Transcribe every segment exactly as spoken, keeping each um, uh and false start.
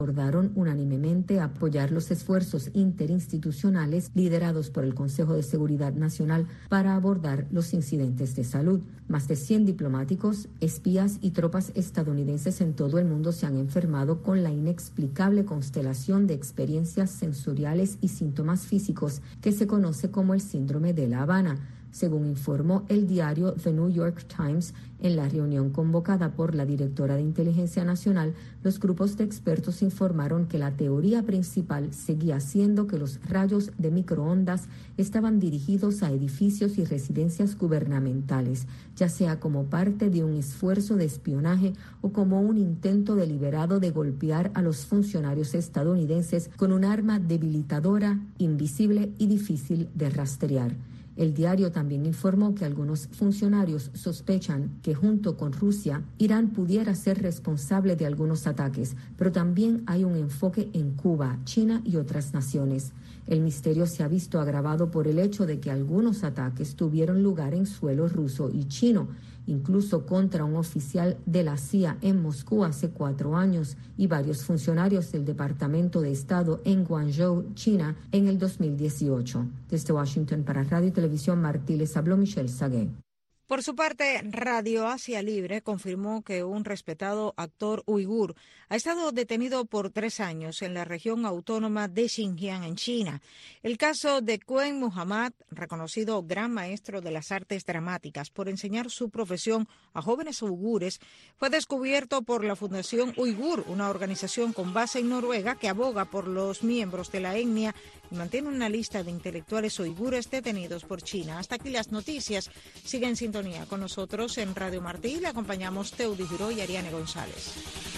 acordaron unánimemente apoyar los esfuerzos interinstitucionales liderados por el Consejo de Seguridad Nacional para abordar los incidentes de salud. Más de cien diplomáticos, espías y tropas estadounidenses en todo el mundo se han enfermado con la inexplicable constelación de experiencias sensoriales y síntomas físicos que se conoce como el síndrome de La Habana, según informó el diario The New York Times. En la reunión convocada por la directora de Inteligencia Nacional, los grupos de expertos informaron que la teoría principal seguía siendo que los rayos de microondas estaban dirigidos a edificios y residencias gubernamentales, ya sea como parte de un esfuerzo de espionaje o como un intento deliberado de golpear a los funcionarios estadounidenses con un arma debilitadora, invisible y difícil de rastrear. El diario también informó que algunos funcionarios sospechan que junto con Rusia, Irán pudiera ser responsable de algunos ataques, pero también hay un enfoque en Cuba, China y otras naciones. El misterio se ha visto agravado por el hecho de que algunos ataques tuvieron lugar en suelo ruso y chino, incluso contra un oficial de la C I A en Moscú hace cuatro años y varios funcionarios del Departamento de Estado en Guangzhou, China, en el dos mil dieciocho. Desde Washington para Radio y Televisión Martí les habló Michelle Sagué. Por su parte, Radio Asia Libre confirmó que un respetado actor uigur ha estado detenido por tres años en la región autónoma de Xinjiang, en China. El caso de Quen Muhammad, reconocido gran maestro de las artes dramáticas por enseñar su profesión a jóvenes uigures, fue descubierto por la Fundación Uigur, una organización con base en Noruega que aboga por los miembros de la etnia y mantiene una lista de intelectuales uigures detenidos por China. Hasta aquí las noticias. Sigue en sintonía con nosotros en Radio Martí. Le acompañamos Teudi Giró y Ariane González.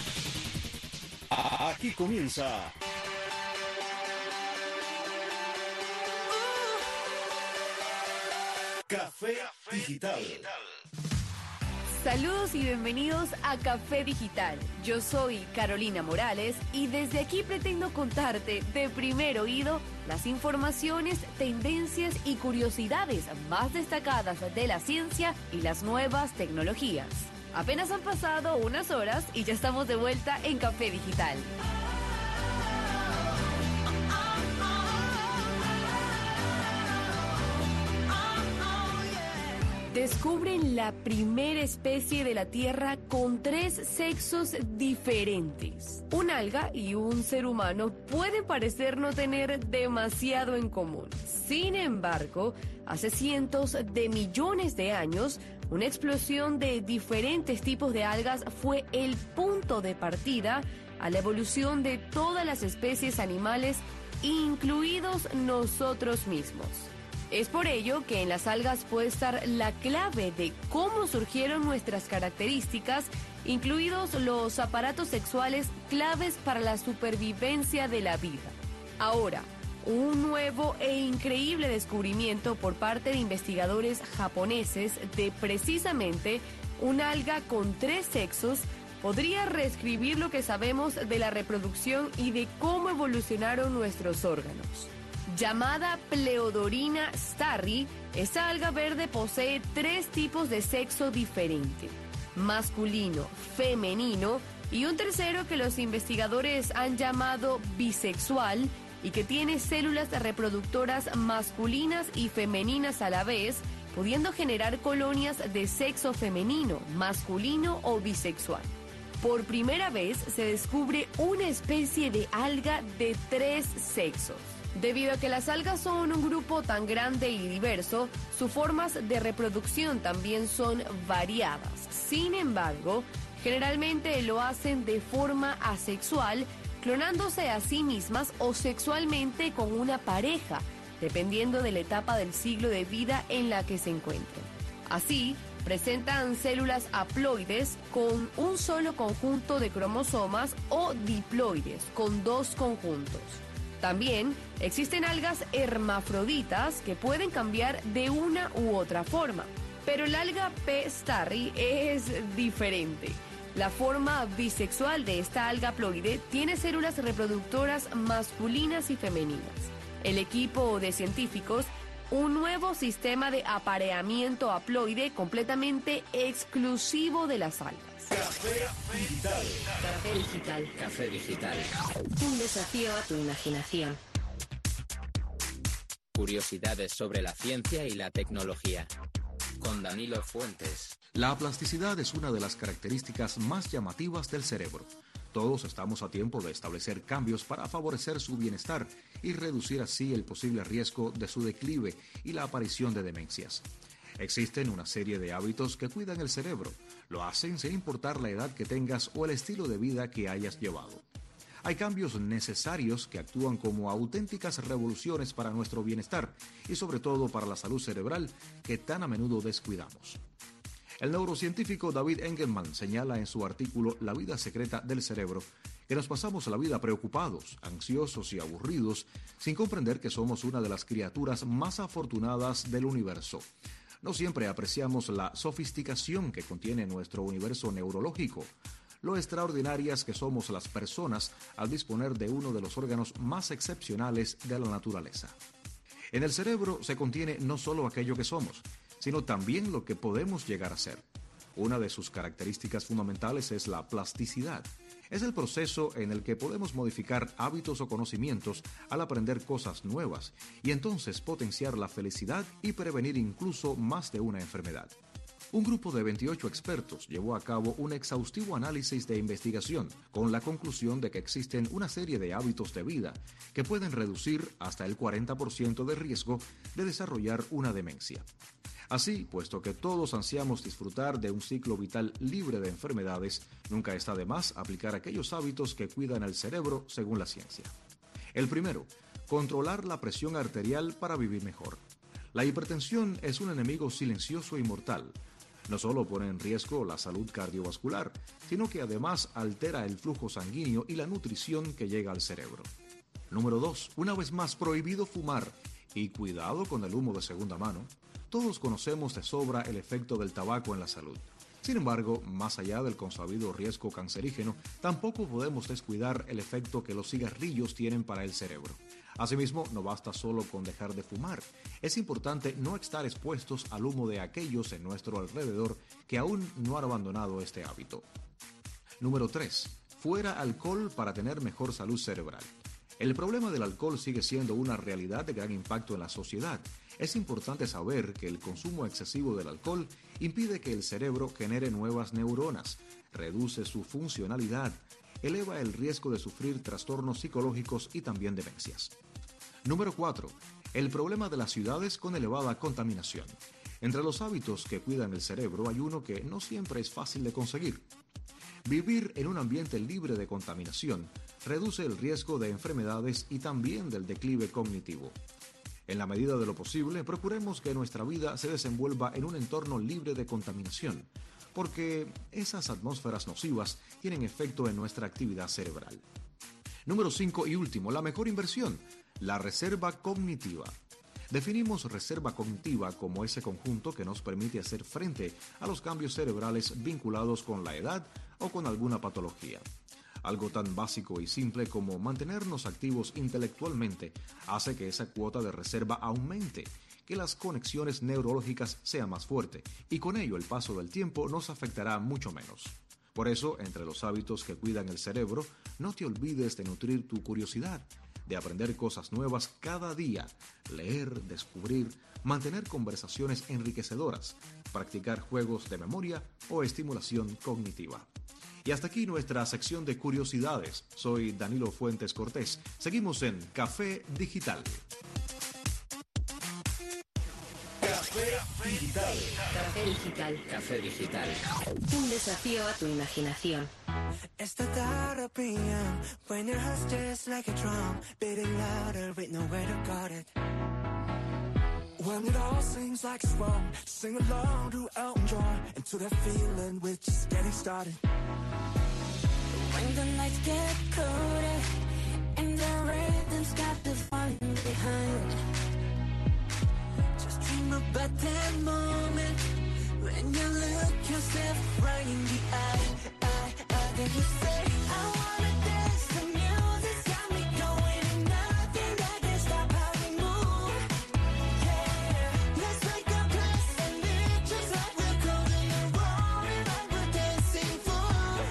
Aquí comienza Café Digital. Saludos y bienvenidos a Café Digital. Yo soy Carolina Morales y desde aquí pretendo contarte de primer oído las informaciones, tendencias y curiosidades más destacadas de la ciencia y las nuevas tecnologías. Apenas han pasado unas horas y ya estamos de vuelta en Café Digital. Descubren la primera especie de la Tierra con tres sexos diferentes. Un alga y un ser humano pueden parecer no tener demasiado en común. Sin embargo, hace cientos de millones de años, una explosión de diferentes tipos de algas fue el punto de partida a la evolución de todas las especies animales, incluidos nosotros mismos. Es por ello que en las algas puede estar la clave de cómo surgieron nuestras características, incluidos los aparatos sexuales claves para la supervivencia de la vida. Ahora, un nuevo e increíble descubrimiento por parte de investigadores japoneses de precisamente un alga con tres sexos podría reescribir lo que sabemos de la reproducción y de cómo evolucionaron nuestros órganos. Llamada Pleodorina starri, esta alga verde posee tres tipos de sexo diferente: masculino, femenino y un tercero que los investigadores han llamado bisexual y que tiene células reproductoras masculinas y femeninas a la vez, pudiendo generar colonias de sexo femenino, masculino o bisexual. Por primera vez se descubre una especie de alga de tres sexos. Debido a que las algas son un grupo tan grande y diverso, sus formas de reproducción también son variadas. Sin embargo, generalmente lo hacen de forma asexual, clonándose a sí mismas o sexualmente con una pareja, dependiendo de la etapa del ciclo de vida en la que se encuentren. Así, presentan células haploides con un solo conjunto de cromosomas o diploides con dos conjuntos. También existen algas hermafroditas que pueden cambiar de una u otra forma, pero el alga P. starri es diferente. La forma bisexual de esta alga haploide tiene células reproductoras masculinas y femeninas. El equipo de científicos, un nuevo sistema de apareamiento haploide completamente exclusivo de las algas. Café Digital. Café Digital. Café Digital. Un desafío a tu imaginación. Curiosidades sobre la ciencia y la tecnología. Con Danilo Fuentes. La plasticidad es una de las características más llamativas del cerebro. Todos estamos a tiempo de establecer cambios para favorecer su bienestar y reducir así el posible riesgo de su declive y la aparición de demencias. Existen una serie de hábitos que cuidan el cerebro. Lo hacen sin importar la edad que tengas o el estilo de vida que hayas llevado. Hay cambios necesarios que actúan como auténticas revoluciones para nuestro bienestar y sobre todo para la salud cerebral que tan a menudo descuidamos. El neurocientífico David Engelman señala en su artículo La vida secreta del cerebro que nos pasamos la vida preocupados, ansiosos y aburridos sin comprender que somos una de las criaturas más afortunadas del universo. No siempre apreciamos la sofisticación que contiene nuestro universo neurológico, lo extraordinarias que somos las personas al disponer de uno de los órganos más excepcionales de la naturaleza. En el cerebro se contiene no solo aquello que somos, sino también lo que podemos llegar a ser. Una de sus características fundamentales es la plasticidad. Es el proceso en el que podemos modificar hábitos o conocimientos al aprender cosas nuevas y entonces potenciar la felicidad y prevenir incluso más de una enfermedad. Un grupo de veintiocho expertos llevó a cabo un exhaustivo análisis de investigación con la conclusión de que existen una serie de hábitos de vida que pueden reducir hasta el cuarenta por ciento de riesgo de desarrollar una demencia. Así, puesto que todos ansiamos disfrutar de un ciclo vital libre de enfermedades, nunca está de más aplicar aquellos hábitos que cuidan el cerebro según la ciencia. El primero, controlar la presión arterial para vivir mejor. La hipertensión es un enemigo silencioso y mortal. No solo pone en riesgo la salud cardiovascular, sino que además altera el flujo sanguíneo y la nutrición que llega al cerebro. Número dos. Una vez más, prohibido fumar. Y cuidado con el humo de segunda mano. Todos conocemos de sobra el efecto del tabaco en la salud. Sin embargo, más allá del consabido riesgo cancerígeno, tampoco podemos descuidar el efecto que los cigarrillos tienen para el cerebro. Asimismo, no basta solo con dejar de fumar. Es importante no estar expuestos al humo de aquellos en nuestro alrededor que aún no han abandonado este hábito. Número tres. Fuera alcohol para tener mejor salud cerebral. El problema del alcohol sigue siendo una realidad de gran impacto en la sociedad. Es importante saber que el consumo excesivo del alcohol impide que el cerebro genere nuevas neuronas, reduce su funcionalidad, eleva el riesgo de sufrir trastornos psicológicos y también demencias. Número cuatro. El problema de las ciudades con elevada contaminación. Entre los hábitos que cuidan el cerebro hay uno que no siempre es fácil de conseguir. Vivir en un ambiente libre de contaminación reduce el riesgo de enfermedades y también del declive cognitivo. En la medida de lo posible, procuremos que nuestra vida se desenvuelva en un entorno libre de contaminación, porque esas atmósferas nocivas tienen efecto en nuestra actividad cerebral. Número cinco y último, la mejor inversión, la reserva cognitiva. Definimos reserva cognitiva como ese conjunto que nos permite hacer frente a los cambios cerebrales vinculados con la edad o con alguna patología. Algo tan básico y simple como mantenernos activos intelectualmente hace que esa cuota de reserva aumente, que las conexiones neurológicas sean más fuertes y con ello el paso del tiempo nos afectará mucho menos. Por eso, entre los hábitos que cuidan el cerebro, no te olvides de nutrir tu curiosidad, de aprender cosas nuevas cada día, leer, descubrir, mantener conversaciones enriquecedoras, practicar juegos de memoria o estimulación cognitiva. Y hasta aquí nuestra sección de curiosidades. Soy Danilo Fuentes Cortés. Seguimos en Café Digital. Café Digital. Café Digital. Café Digital. Un desafío a tu imaginación. It's the thought of P M when your heart's just like a drum, beating louder with nowhere to guard it. When it all seems like it's wrong, sing along to Elton John and to that feeling we're just getting started. When the nights get colder and the rhythm's got the fun behind, just dream about that moment when you look yourself right in the eye, eye, eye, then you say, I wanna dance, the music's got me going and nothing that can stop how we move. Yeah, let's make a place and live just like we're golden and rolling like we're dancing fools.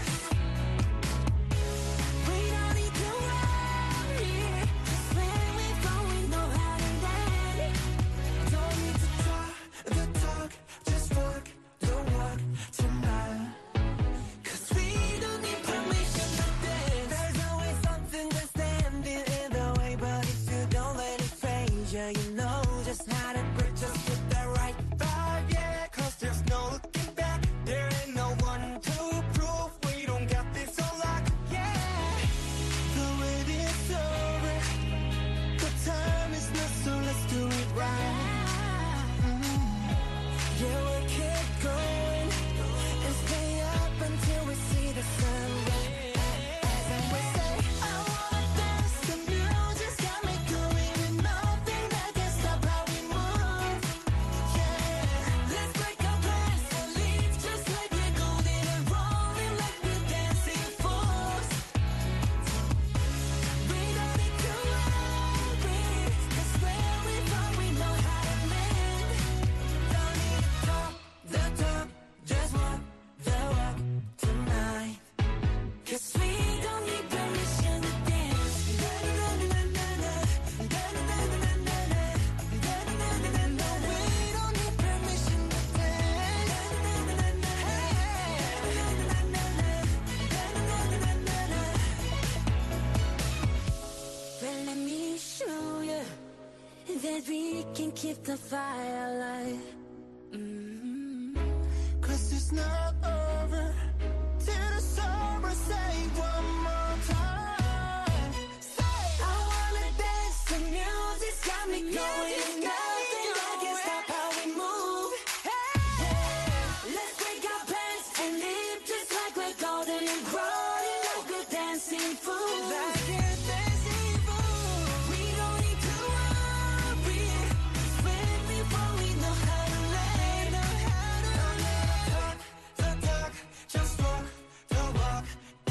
and keep the fire alive. Mm-hmm. Cause it's not over till the summer. Say one more time. Say I wanna dance to music's got me going. Nothing I can stop how we move. Hey, let's break our plans and live just like we're golden and rolling like we're dancing fools. Like we're dancing fools. We don't need to worry. Swim before we know how to let. Know how to let. Talk the talk, just walk the walk.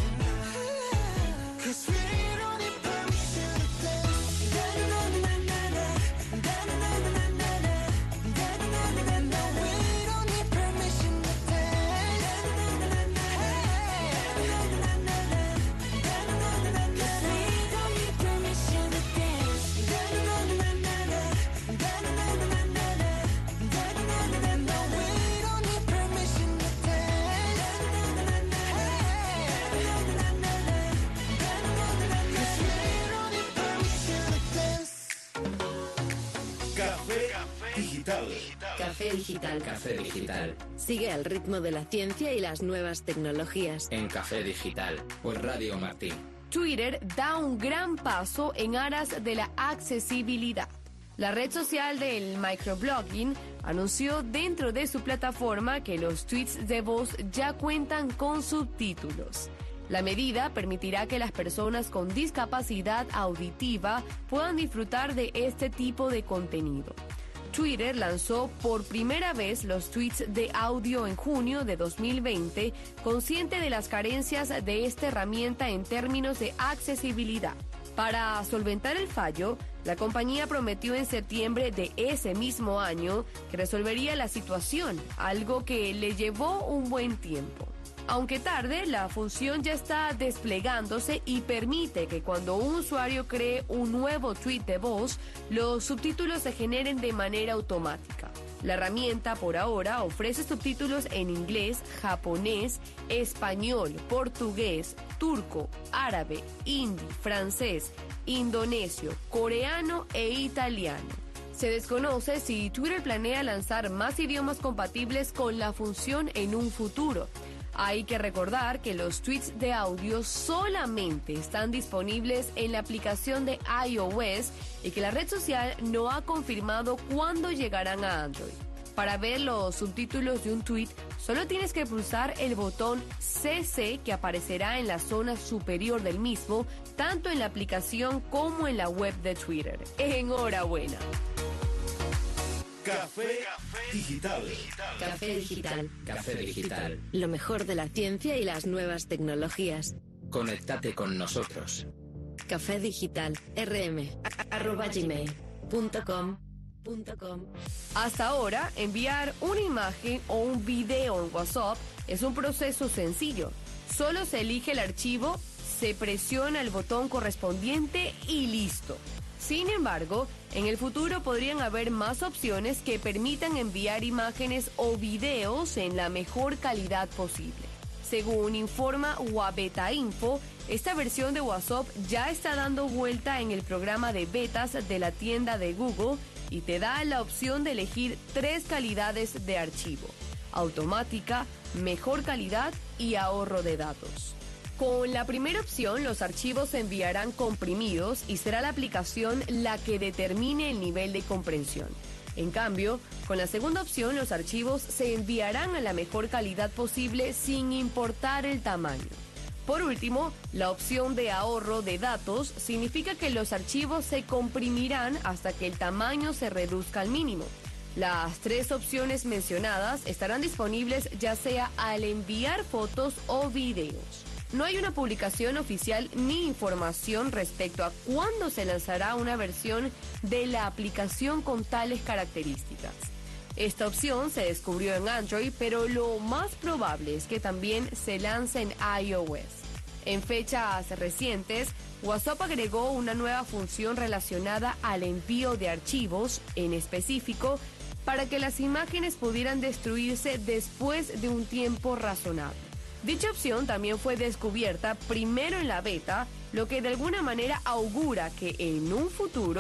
Cause we don't need permission to dance. Da da da da da da. Da da da da da da. Da da da da da. We don't need permission to dance. Da da da da da. Da da da da da. Da da da da da. Cause we don't need permission to dance. Da da da da da da. Da da da da da. Da da da da da. We don't need permission to dance. Da da da da da. Da da da da da. Café Digital. Café Digital. Café Digital. Sigue al ritmo de la ciencia y las nuevas tecnologías. En Café Digital. Por Radio Martín. Twitter da un gran paso en aras de la accesibilidad. La red social del microblogging anunció dentro de su plataforma que los tweets de voz ya cuentan con subtítulos. La medida permitirá que las personas con discapacidad auditiva puedan disfrutar de este tipo de contenido. Twitter lanzó por primera vez los tweets de audio en junio de dos mil veinte, consciente de las carencias de esta herramienta en términos de accesibilidad. Para solventar el fallo, la compañía prometió en septiembre de ese mismo año que resolvería la situación, algo que le llevó un buen tiempo. Aunque tarde, la función ya está desplegándose y permite que cuando un usuario cree un nuevo tweet de voz, los subtítulos se generen de manera automática. La herramienta por ahora ofrece subtítulos en inglés, japonés, español, portugués, turco, árabe, hindi, francés, indonesio, coreano e italiano. Se desconoce si Twitter planea lanzar más idiomas compatibles con la función en un futuro. Hay que recordar que los tweets de audio solamente están disponibles en la aplicación de iOS y que la red social no ha confirmado cuándo llegarán a Android. Para ver los subtítulos de un tweet, solo tienes que pulsar el botón C C que aparecerá en la zona superior del mismo, tanto en la aplicación como en la web de Twitter. ¡Enhorabuena! Café Digital. Café Digital. Café Digital. Lo mejor de la ciencia y las nuevas tecnologías. Conéctate con nosotros. Café Digital. rm arroba gmail punto com punto com. Hasta ahora, enviar una imagen o un video en WhatsApp es un proceso sencillo. Solo se elige el archivo, se presiona el botón correspondiente y listo. Sin embargo, en el futuro podrían haber más opciones que permitan enviar imágenes o videos en la mejor calidad posible. Según informa Wabeta Info, esta versión de WhatsApp ya está dando vuelta en el programa de betas de la tienda de Google y te da la opción de elegir tres calidades de archivo: automática, mejor calidad y ahorro de datos. Con la primera opción, los archivos se enviarán comprimidos y será la aplicación la que determine el nivel de comprensión. En cambio, con la segunda opción, los archivos se enviarán a la mejor calidad posible sin importar el tamaño. Por último, la opción de ahorro de datos significa que los archivos se comprimirán hasta que el tamaño se reduzca al mínimo. Las tres opciones mencionadas estarán disponibles ya sea al enviar fotos o videos. No hay una publicación oficial ni información respecto a cuándo se lanzará una versión de la aplicación con tales características. Esta opción se descubrió en Android, pero lo más probable es que también se lance en iOS. En fechas recientes, WhatsApp agregó una nueva función relacionada al envío de archivos, en específico, para que las imágenes pudieran destruirse después de un tiempo razonable. Dicha opción también fue descubierta primero en la beta, lo que de alguna manera augura que en un futuro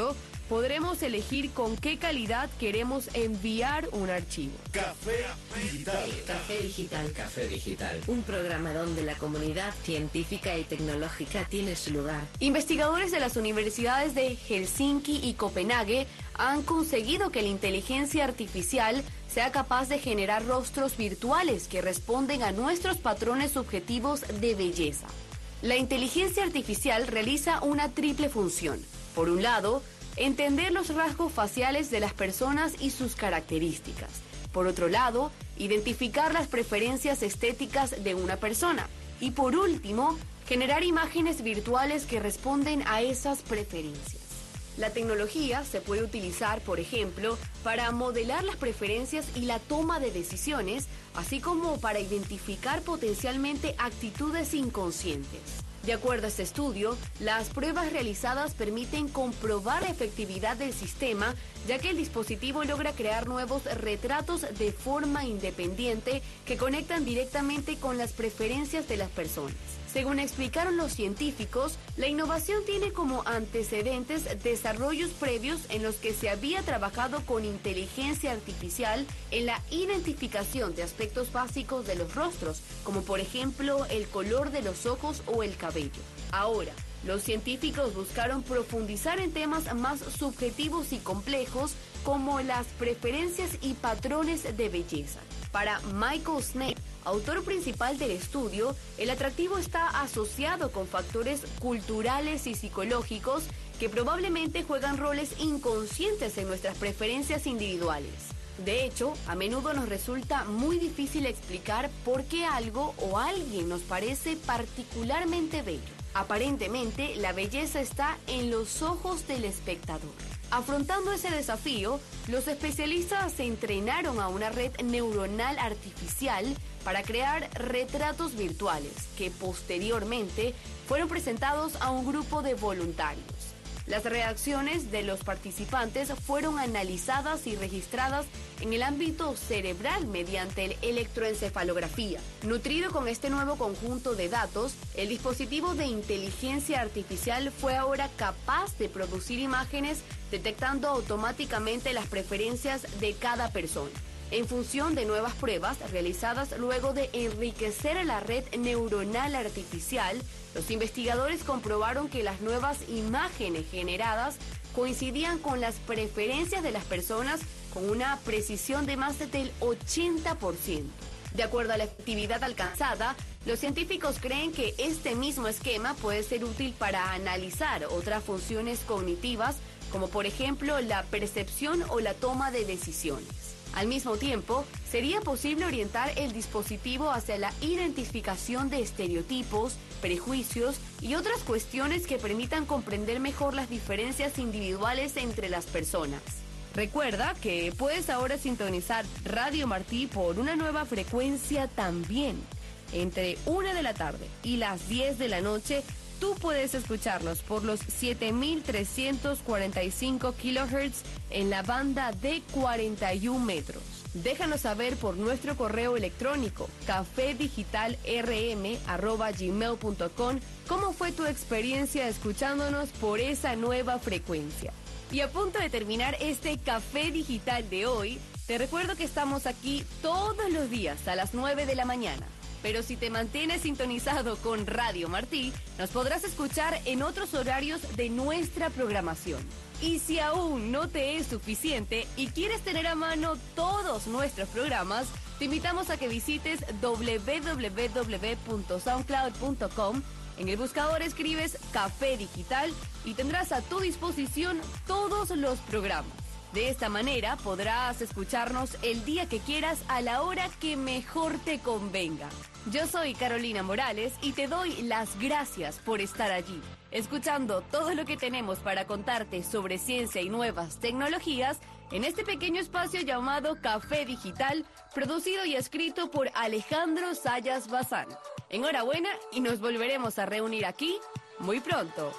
podremos elegir con qué calidad queremos enviar un archivo. Café Digital. Café Digital. Café Digital. Un programa donde la comunidad científica y tecnológica tiene su lugar. Investigadores de las universidades de Helsinki y Copenhague han conseguido que la inteligencia artificial sea capaz de generar rostros virtuales que responden a nuestros patrones subjetivos de belleza. La inteligencia artificial realiza una triple función. Por un lado, entender los rasgos faciales de las personas y sus características. Por otro lado, identificar las preferencias estéticas de una persona. Y por último, generar imágenes virtuales que responden a esas preferencias. La tecnología se puede utilizar, por ejemplo, para modelar las preferencias y la toma de decisiones, así como para identificar potencialmente actitudes inconscientes. De acuerdo a este estudio, las pruebas realizadas permiten comprobar la efectividad del sistema, ya que el dispositivo logra crear nuevos retratos de forma independiente que conectan directamente con las preferencias de las personas. Según explicaron los científicos, la innovación tiene como antecedentes desarrollos previos en los que se había trabajado con inteligencia artificial en la identificación de aspectos básicos de los rostros, como por ejemplo el color de los ojos o el cabello. Ahora, los científicos buscaron profundizar en temas más subjetivos y complejos como las preferencias y patrones de belleza. Para Michael Snape, autor principal del estudio, el atractivo está asociado con factores culturales y psicológicos que probablemente juegan roles inconscientes en nuestras preferencias individuales. De hecho, a menudo nos resulta muy difícil explicar por qué algo o alguien nos parece particularmente bello. Aparentemente, la belleza está en los ojos del espectador. Afrontando ese desafío, los especialistas se entrenaron a una red neuronal artificial para crear retratos virtuales que posteriormente fueron presentados a un grupo de voluntarios. Las reacciones de los participantes fueron analizadas y registradas en el ámbito cerebral mediante el electroencefalografía. Nutrido con este nuevo conjunto de datos, el dispositivo de inteligencia artificial fue ahora capaz de producir imágenes detectando automáticamente las preferencias de cada persona. En función de nuevas pruebas realizadas luego de enriquecer la red neuronal artificial, los investigadores comprobaron que las nuevas imágenes generadas coincidían con las preferencias de las personas con una precisión de más del ochenta por ciento. De acuerdo a la efectividad alcanzada, los científicos creen que este mismo esquema puede ser útil para analizar otras funciones cognitivas, como por ejemplo la percepción o la toma de decisiones. Al mismo tiempo, sería posible orientar el dispositivo hacia la identificación de estereotipos, prejuicios y otras cuestiones que permitan comprender mejor las diferencias individuales entre las personas. Recuerda que puedes ahora sintonizar Radio Martí por una nueva frecuencia también. Entre una de la tarde y las diez de la noche, tú puedes escucharnos por los siete mil trescientos cuarenta y cinco kilohertz en la banda de cuarenta y un metros. Déjanos saber por nuestro correo electrónico café digital r m arroba gmail punto com cómo fue tu experiencia escuchándonos por esa nueva frecuencia. Y a punto de terminar este Café Digital de hoy, te recuerdo que estamos aquí todos los días a las nueve de la mañana. Pero si te mantienes sintonizado con Radio Martí, nos podrás escuchar en otros horarios de nuestra programación. Y si aún no te es suficiente y quieres tener a mano todos nuestros programas, te invitamos a que visites doble u doble u doble u punto soundcloud punto com. En el buscador escribes Café Digital y tendrás a tu disposición todos los programas. De esta manera podrás escucharnos el día que quieras a la hora que mejor te convenga. Yo soy Carolina Morales y te doy las gracias por estar allí, escuchando todo lo que tenemos para contarte sobre ciencia y nuevas tecnologías en este pequeño espacio llamado Café Digital, producido y escrito por Alejandro Sayas Bazán. Enhorabuena y nos volveremos a reunir aquí muy pronto.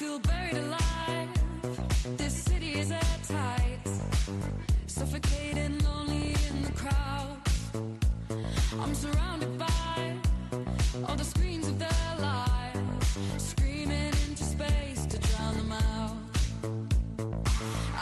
Suffocating, lonely in the crowd. I'm surrounded by all the screens of their lives, screaming into space to drown them out.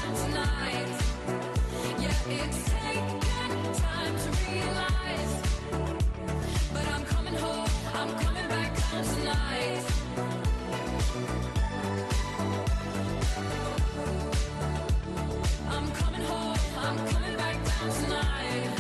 down tonight. Yeah, it's taken time to realize, but I'm coming home, I'm coming back down tonight. I'm coming home, I'm coming back down tonight.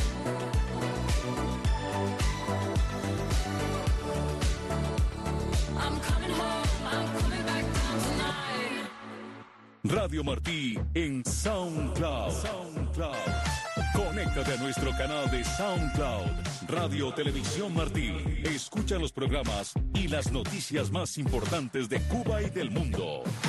I'm coming home, I'm coming back down tonight. Radio Martí en SoundCloud. SoundCloud. Conéctate a nuestro canal de SoundCloud, Radio Televisión Martí. Escucha los programas y las noticias más importantes de Cuba y del mundo.